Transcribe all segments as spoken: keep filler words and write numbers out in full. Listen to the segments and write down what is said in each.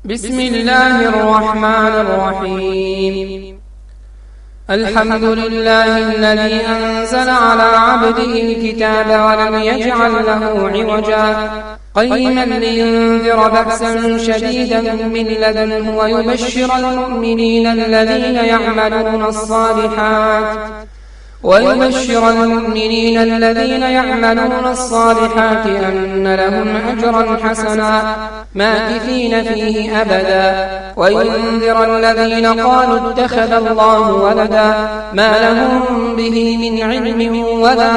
بسم الله الرحمن الرحيم. الحمد لله الذي أنزل على عبده الكتاب ولم يجعل له عوجا قيما لينذر بأسا شديدا من لدنه ويبشر المؤمنين الذين يعملون الصالحات ويبشر المؤمنين الذين يعملون الصالحات أن لهم أجرا حسنا ماكثين فيه أبدا وينذر الذين قالوا اتخذ الله ولدا ما لهم به من علم ولا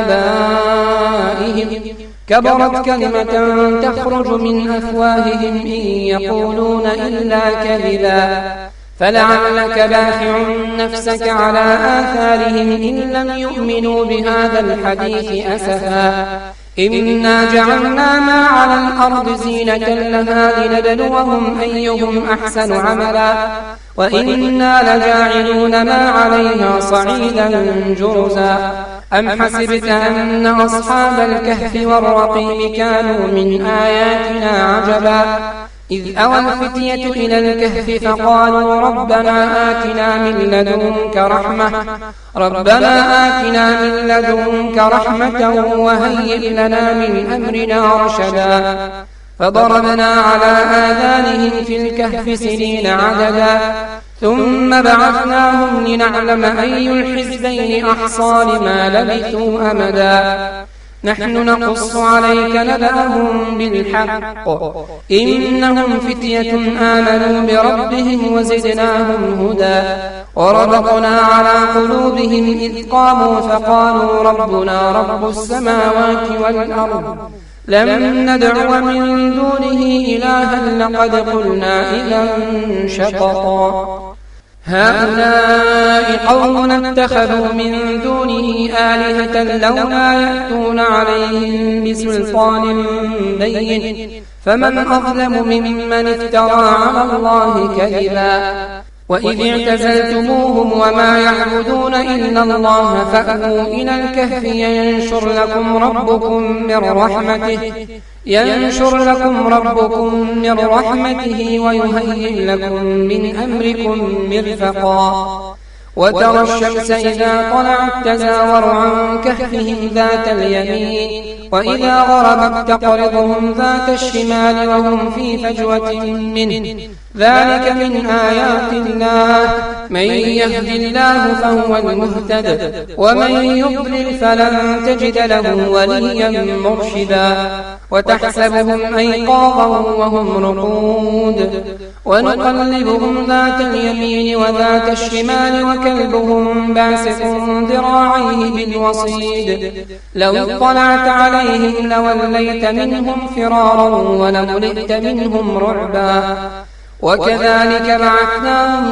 لآبائهم كبرت كلمة تخرج من أفواههم إن يقولون إلا كذبا فلعلك باخع نفسك على آثارهم إن لم يؤمنوا بهذا الحديث أسفا إنا جعلنا ما على الأرض زينة لها لنبلوهم أيهم أحسن عملا وإنا لجاعلون ما عليها صعيدا جرزا أم حسبت أن أصحاب الكهف والرقيم كانوا من آياتنا عجبا إذ أوى الفتية إلى الكهف فقالوا ربنا آتنا من لدنك رحمة ربنا آتنا من لدنك رحمة وهيئ لنا من أمرنا رشدا فضربنا على آذانهم في الكهف سنين عددا ثم بعثناهم لنعلم أي الحزبين أحصى لما لبثوا أمدا نحن نقص عليك نبأهم بالحق إنهم فتية آمنوا بربهم وزدناهم هدى وربطنا على قلوبهم إذ قاموا فقالوا ربنا رب السماوات والأرض لم ندعو من دونه إلها لقد قلنا إذا شططا هؤلاء قومنا اتخذوا من دونه آلهة لولا يأتون عليهم بسلطان بين فمن أظلم ممن افترى على الله كذبا وإذ اعتزلتموهم وما يعبدون إلا الله فأووا إلى الكهف ينشر لكم ربكم من رحمته ينشر لكم ربكم من رحمته ويهيئ لكم من أمركم مرفقا وترى الشمس إذا طلعت تزاور عن كهفهم ذات اليمين وإذا غربت تقرضهم ذات الشمال وهم في فجوة منه ذلك من آيات الله من يهد الله فهو المهتد ومن يضلل فلن تجد له وليا مرشدا وتحسبهم أيقاظا وهم رقود ونقلبهم ذات اليمين وذات الشمال وكلبهم باسط ذراعيه بالوصيد لو اطلعت عليهم لوليت منهم فرارا ولملئت منهم رعبا وكذلك بعثناهم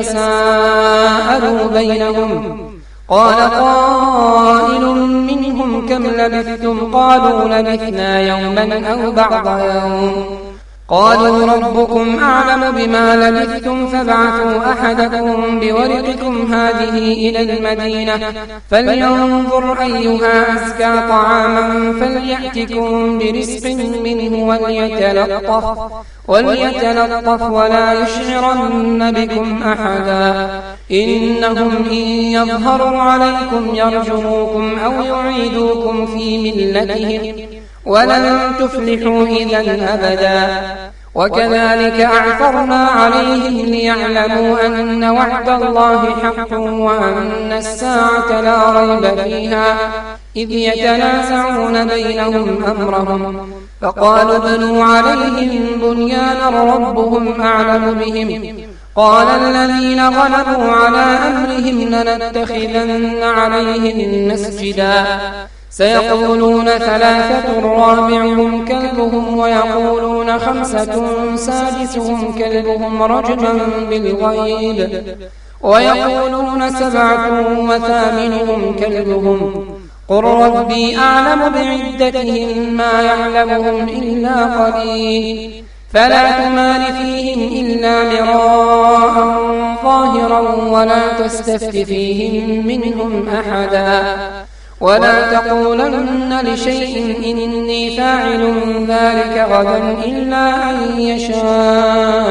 ليتساءلوا بينهم قال قائل منهم كم لبثتم قالوا لبثنا يوما أو بعض يوم قالوا ربكم أعلم بما لبثتم فابعثوا أحدكم بورقكم هذه إلى المدينة فلينظر أيها أزكى طعاما فليأتكم برزق منه وليتلطف وليتلطف ولا يشعرن بكم أحدا إنهم إن يظهروا عليكم يرجموكم أو يعيدوكم في ملتهم ولن تفلحوا إذا أبدا وكذلك أعثرنا عليهم ليعلموا أن وعد الله حق وأن الساعة لا ريب فيها إذ يتنازعون بينهم أمرهم فقالوا ابنوا عليهم بنيانا ربهم أعلم بهم قال الذين غلبوا على أمرهم لنتخذن عليهم مسجدا سيقولون ثلاثة رابعهم كلبهم ويقولون خمسة سادسهم كلبهم رجما بالغيب ويقولون سبعة وثامنهم كلبهم قل ربي أعلم بعدتهم ما يعلمهم إلا قليل فلا تمار فيهم إلا مراء ظاهرا ولا تستفت فيهم منهم أحدا ولا تقولن لشيء إني فاعل ذلك غدا إلا أن يشاء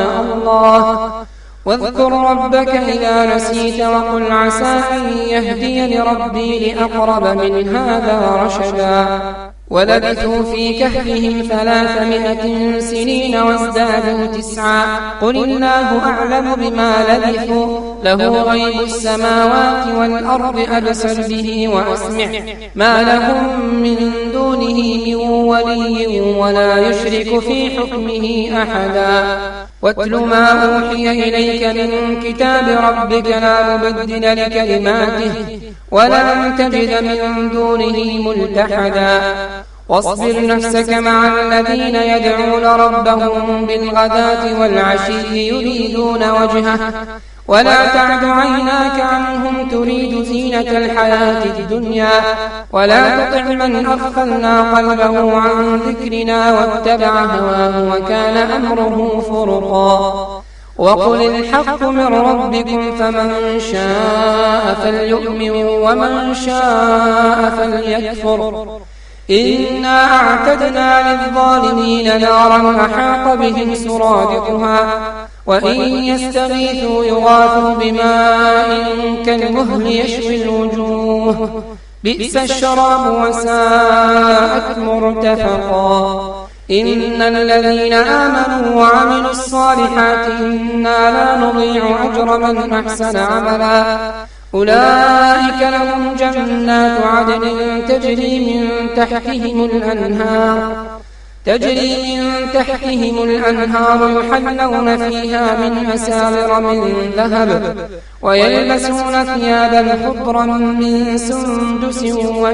الله واذكر ربك إذا نسيت وقل عسى أن يهديني ربي لأقرب من هذا رشدا ولبثوا في كهفهم ثلاثمائة سنين وازدادوا تسعا قل الله أعلم بما لبثوا له غيب السماوات والأرض أبصر به وأسمع ما لهم من دونه من ولي ولا يشرك في حكمه أحدا واتل ما أوحي إليك من كتاب ربك لا مبدل لكلماته ولن تجد من دونه ملتحدا واصبر نفسك مع الذين يدعون ربهم بالغداة والعشي يريدون وجهه ولا تعد عيناك عنهم تريد زينة الحياة الدنيا ولا تطع من أغفلنا قلبه عن ذكرنا واتبع هواه وكان أمره فرطا وقل الحق من ربكم فمن شاء فليؤمن ومن شاء فليكفر إنا أعتدنا للظالمين نارا أحاط بهم سرادقها وإن يستغيثوا يغاثوا بماء كالمهل يشوي الوجوه بئس الشراب وساءت مرتفقا إن الذين آمنوا وعملوا الصالحات إنا لا نضيع أجر من أحسن عملا أولئك لهم جنات عدن تجري من تحتهم الأنهار تجري من تحتهم الأنهار يحلون فيها من أساور من ذهب ويلبسون ثيابا خضرا من سندس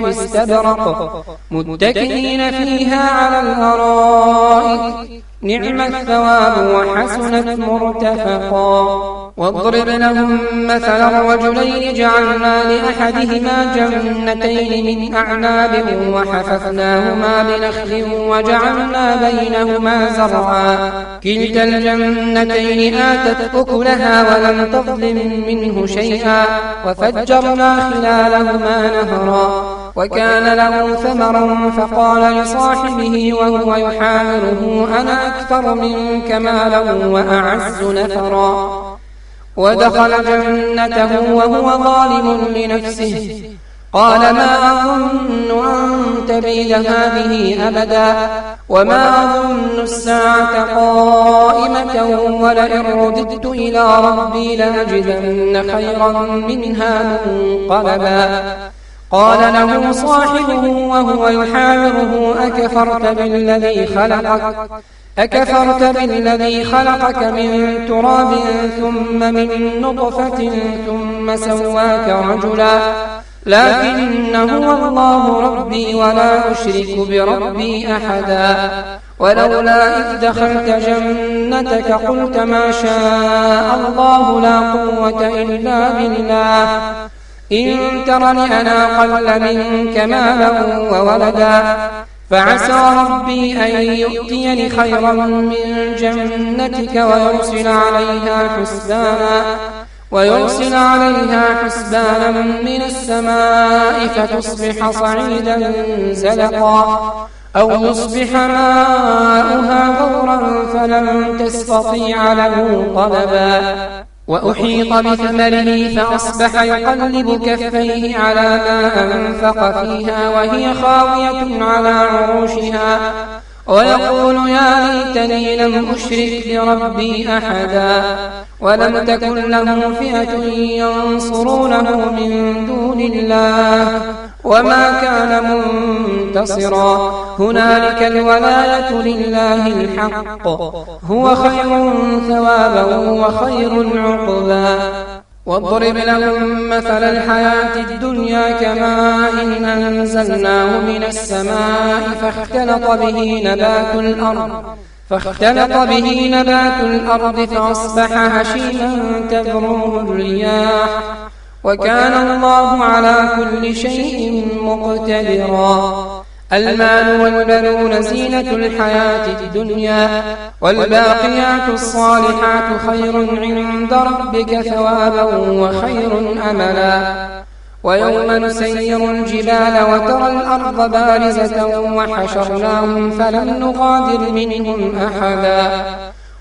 واستبرق متكئين فيها على الأرائك نعم الثواب وحسنت مرتفقا واضرب لهم مثلا الرجلين جعلنا لأحدهما جنتين من أعناب وحففناهما بنخل وجعلنا بينهما زرعا كلتا الجنتين آتت أكلها ولم تظلم منه شيئا وفجرنا خلالهما نهرا وكان له ثمرا فقال لصاحبه وهو يحاوره أنا أكثر منك مالا وأعز نفرا ودخل جنته وهو ظالم لنفسه قال ما أظن أن تبيد هذه أبدا وما أظن الساعة قائمة ولئن رددت إلى ربي لأجدن خيرا منها منقلبا قال له صاحبه وهو يحاوره أكفرت بالذي خلقك أكفرت بالذي خلقك من تراب ثم من نطفة ثم سواك رجلا لكن هو الله ربي ولا أشرك بربي أحدا ولولا إذ دخلت جنتك قلت ما شاء الله لا قوة إلا بالله إن ترني أنا أقل منك مالا وولدا فعسى ربي أن يؤتيني خيرا من جنتك ويرسل عليها حسبانا ويرسل عليها حسبانا من السماء فتصبح صعيدا زلقا أو يصبح ماؤها غورا فلن تستطيع له طلبا وأحيط بثمره فأصبح يقلب كفيه على ما أنفق فيها وهي خاوية على عروشها ويقول يا ليتني لم أشرك بربي أحدا ولم تكن له فئة ينصرونه من دون الله وما كان منتصرا هنالك الولاية لله الحق هو خير ثوابا وخير عقبا واضرب لهم مثل الحياة الدنيا كماء إن أنزلناه من السماء فاختلط به نبات الأرض فاختلط به نبات الأرض فأصبح هشيما تذروه الرياح وكان الله على كل شيء مقتدرا المال والبنون زينة الحياة الدنيا والباقيات الصالحات خير عند ربك ثوابا وخير أملا ويوم نسير الجبال وترى الأرض بارزة وحشرناهم فلم نغادر منهم أحدا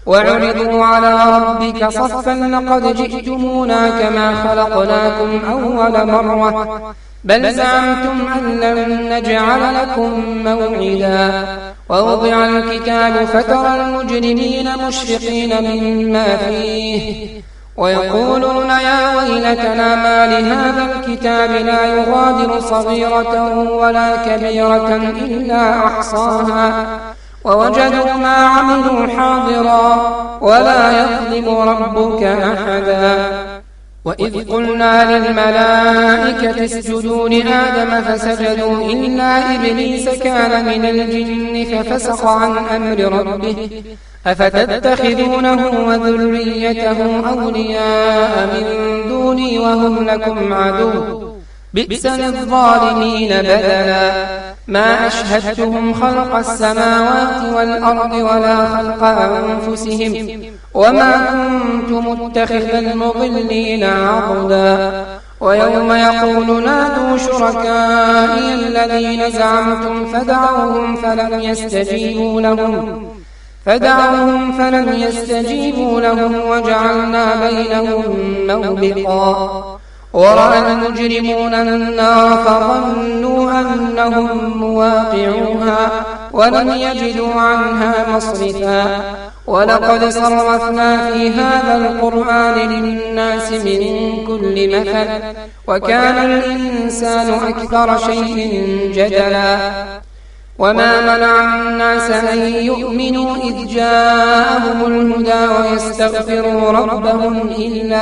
وعرضوا على ربك صفا لقد جئتمونا كما خلقناكم أول مرة بل زعمتم أن لن نجعل لكم موعدا ووضع الكتاب فترى المجرمين مشفقين مما فيه ويقولون يا ويلتنا ما لهذا الكتاب لا يغادر صغيرة ولا كبيرة إلا أحصاها ووجدوا ما عملوا حاضرا ولا يظلم ربك أحدا وإذ قلنا للملائكة اسجدوا لآدم فسجدوا إلا إبليس كان من الجن ففسق عن أمر ربه أفتتخذونه وذريته أولياء من دوني وهم لكم عدو بئس للظالمين بدلا ما أشهدتهم خلق السماوات والأرض ولا خلق أنفسهم وما كنت متخذ المضلين عضدا ويوم يقول نادوا شركائي الذين زعمتم فدعوهم فلم يستجيبوا لهم فدعوهم فلم يستجيبوا لهم وجعلنا بينهم موبقا ورأى المجرمون النار فظنوا أنهم مواقعوها ولم يجدوا عنها مصرفا ولقد صرفنا في هذا القرآن للناس من كل مثل وكان الإنسان أكثر شيء جدلا وما منع الناس أن يؤمنوا إذ جاءهم الهدى ويستغفروا ربهم إلا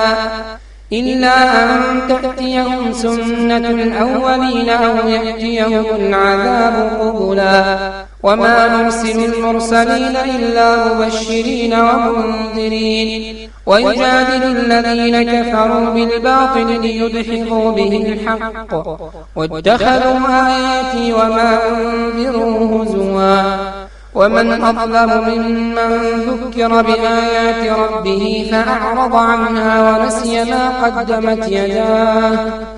إلا أن تأتيهم سنة الأولين أو يأتيهم العذاب قبلا وما نرسل المرسلين إلا مبشرين ومنذرين ويجادل الذين كفروا بالباطل ليدحضوا به الحق واتخذوا آياتي وما أنذروا هزوا ومن أظلم ممن ذكر بآيات ربه فأعرض عنها ونسي ما قدمت يداه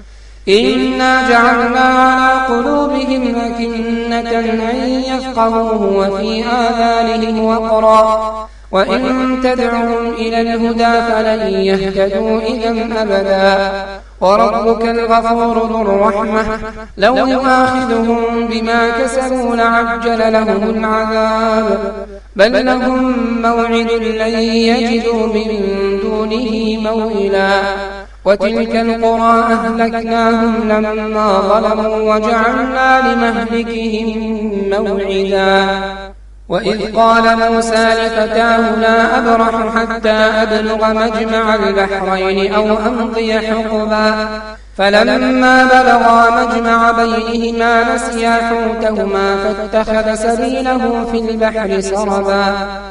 إنا جعلنا على قلوبهم أكنة أن يفقهوه وفي آذانهم وقرا وإن تدعوهم إلى الهدى فلن يهتدوا إذا أبدا وربك الغفور ذو الرحمة لو يؤاخذهم بما كسبوا لعجل لهم العذاب بل لهم موعد لن يجدوا من دونه موئلا وتلك القرى أهلكناهم لما ظلموا وجعلنا لمهلكهم موعدا وإذ قال موسى لفتاه لا أبرح حتى أبلغ مجمع البحرين أو أمضي حقبا فلما بلغا مجمع بينهما نسيا حوتهما فاتخذ سبيله في البحر سربا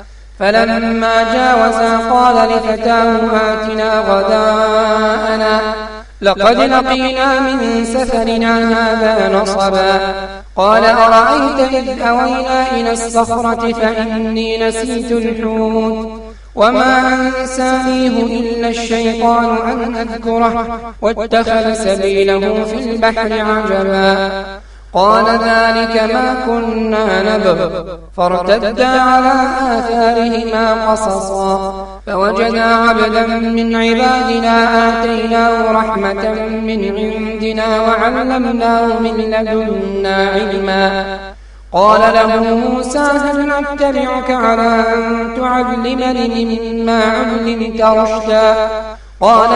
فلما جاوزا قال لفتاه آتنا غداءنا لقد لقينا من سفرنا هذا نصبا قال أرأيت إذ أوينا إلى الصخرة فإني نسيت الحوت وما أنسانيه إلا الشيطان أن أذكره واتخذ سبيله في البحر عجبا قال ذلك ما كنا نبغ فارتدا على آثارهما قصصا فوجدا عبدا من عبادنا آتيناه رحمة من عندنا وعلمناه من لدنا علما قال له موسى هل نتبعك على أن تعلمني مما علمت رشدا قال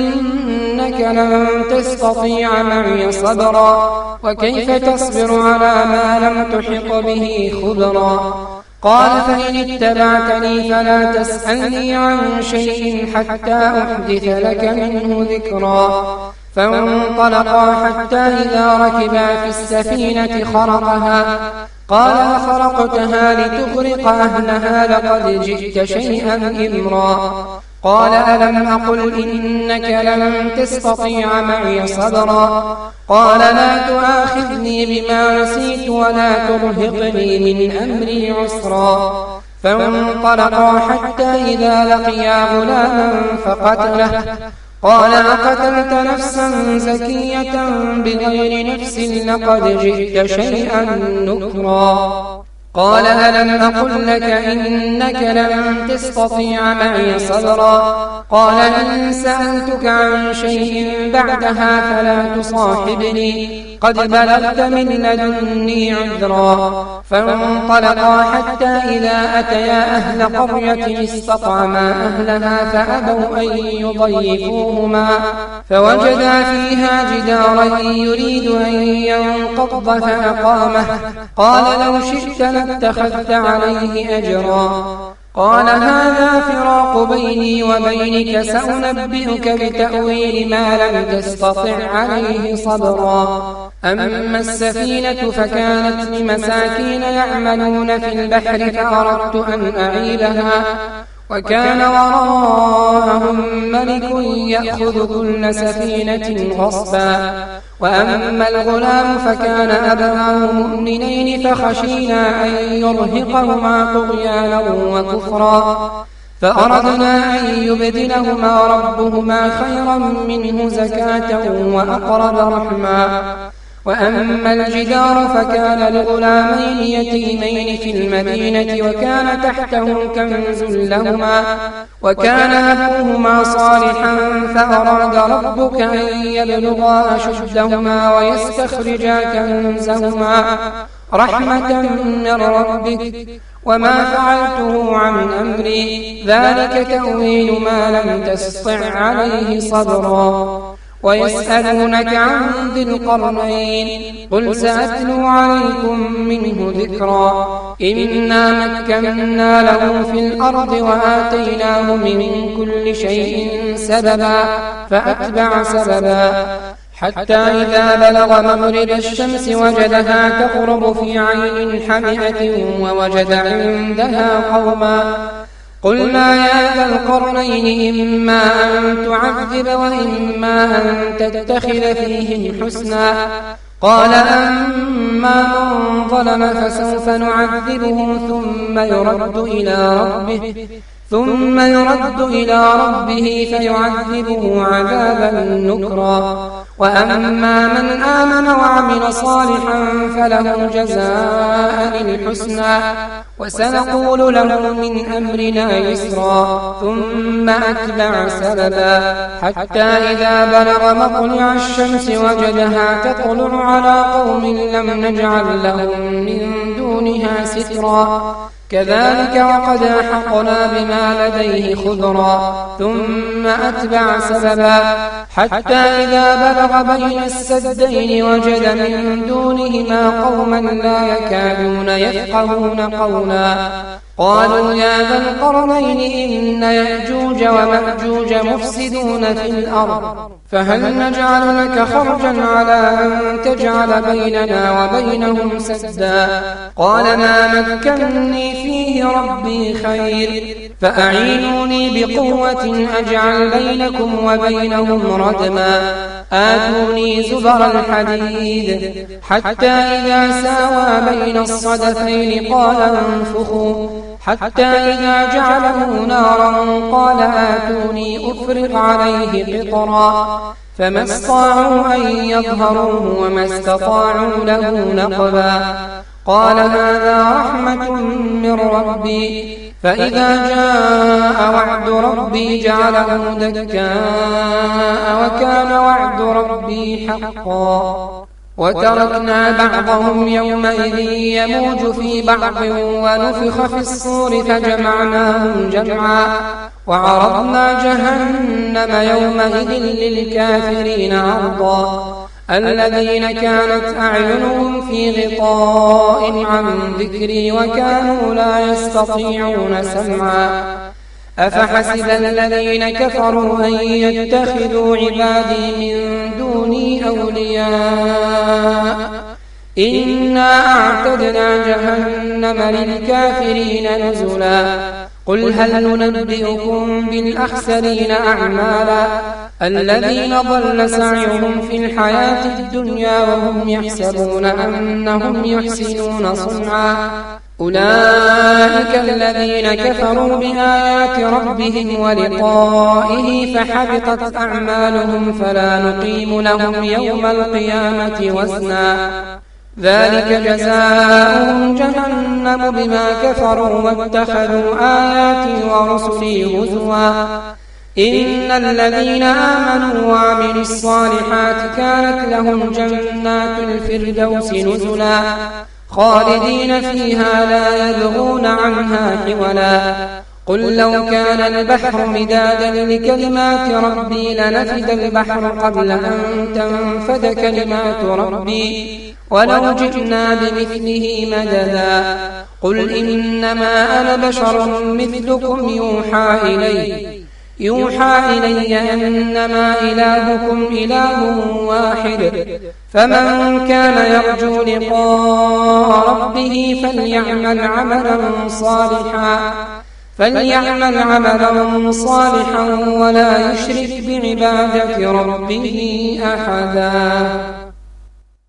إنك لن تستطيع معي صبرا وكيف تصبر على ما لم تحط به خبرا قال فإن اتبعتني فلا تسألني عن شيء حتى أحدث لك منه ذكرا فانطلقا حتى إذا ركبا في السفينة خرقها قال أخرقتها لتغرق أهلها لقد جئت شيئا إمرا قال ألم أقل إنك لن تستطيع معي صبرا قال لا تؤاخذني بما نسيت ولا ترهقني من أمري عسرا فانطلقا حتى إذا لقيا غلاما فقتله قال أقتلت نفسا زكية بغير نفس لقد جئت شيئا نكرا قال ألم أقل لك إنك لن تستطيع معي صبرا قال إن سألتك عن شيء بعدها فلا تصاحبني قد بلغت من لدني عذرا فانطلقا حتى إذا أتيا أهل قرية استطعما أهلها فأبوا أن يضيفوهما فوجدا فيها جدارا يريد أن ينقض فأقامه قال لو شئت لاتخذت عليه أجرا قال هذا فراق بيني وبينك سأنبئك بتأويل ما لم تستطع عليه صبرا أما السفينة فكانت لمساكين يعملون في البحر فأردت أن أعيبها وكان وراءهم ملك يأخذ كل سفينة غصبا وأما الغلام فكان أبواه مؤمنين فخشينا أن يرهقهما طغيانا وكفرا فأردنا أن يبدلهما ربهما خيرا منه زكاة وأقرب رحما وأما الجدار فكان لغلامين يتيمين في المدينة وكان تحته كنز لهما وكان أبوهما صالحا فأراد ربك أن يبلغا أشدهما ويستخرجا كنزهما رحمة من ربك وما فعلته عن أمري ذلك تأويل ما لم تستطع عليه صبرا ويسألونك عن ذي القرنين قل سأتلو عليكم منه ذكرا إنا مكنا له في الأرض وآتيناه من كل شيء سببا فأتبع سببا حتى إذا بلغ مغرب الشمس وجدها تغرب في عين حمئة ووجد عندها قوما قلنا يا ذا القرنين إما أن تعذب وإما أن تتخذ فيهم حسنا قال أما من ظلم فسوف نعذبه ثم يرد إلى ربه ثم يرد إلى ربه فيعذبه عذابا نكرا وأما من آمن وعمل صالحا فله جزاء الحسنى وسنقول له من أمرنا يسرا ثم أتبع سببا حتى إذا بلغ مطلع الشمس وجدها تطلع على قوم لم نجعل لهم من دونها سترا كذلك وقد أحقنا بما لديه خبرا ثم أتبع سببا حتى إذا بلغ بين السدين وجد من دونهما قوما لا يكادون يفقهون قولا قالوا يا ذا القرنين إن يأجوج ومأجوج مفسدون في الأرض فهل نجعل لك خرجا على أن تجعل بيننا وبينهم سدا قال ما مكنني فيه ربي خير فأعينوني بقوة أجعل بينكم وبينهم ردما آتوني زبر الحديد حتى إذا ساوى بين الصدفين قال انفخوا حتى إذا جعله نارا قال آتوني أفرغ عليه قطرا فما استطاعوا أن يظهروه وما استطاعوا له نقبا قال هذا رحمة من ربي فإذا جاء وعد ربي جعله دكاء وكان وعد ربي حقا وتركنا بعضهم يومئذ يموج في بعض ونفخ في الصور فجمعناهم جمعا وعرضنا جهنم يومئذ للكافرين عرضا الذين كانت أعينهم في غطاء عن ذكري وكانوا لا يستطيعون سمعا أفحسب الذين كفروا أن يتخذوا عبادي من دوني أولياء إنا أعتدنا جهنم للكافرين نزلا قل هل ننبئكم بالأخسرين أعمالا الذين ضل سعيهم في الحياة الدنيا وهم يحسبون أنهم يحسنون صنعا أولئك الذين كفروا بآيات ربهم ولقائه فحبطت أعمالهم فلا نقيم لهم يوم القيامة وزنا ذلك جزاؤهم جهنم بما كفروا واتخذوا آياتي ورسلي هزوا إن الذين آمنوا وعملوا الصالحات كانت لهم جنات الفردوس نزلا خالدين فيها لا يبغون عنها حولا قل لو كان البحر مدادا لكلمات ربي لنفد البحر قبل أن تنفد كلمات ربي ولو جئنا بمثله مددا قل إنما أنا بشر مثلكم يوحى إلي يوحى إلي أنما إلهكم إله واحد فمن كان يرجو لقاء ربه فليعمل عملا صالحا فليعمل عملا صالحا ولا يشرك بعبادة ربه أحدا.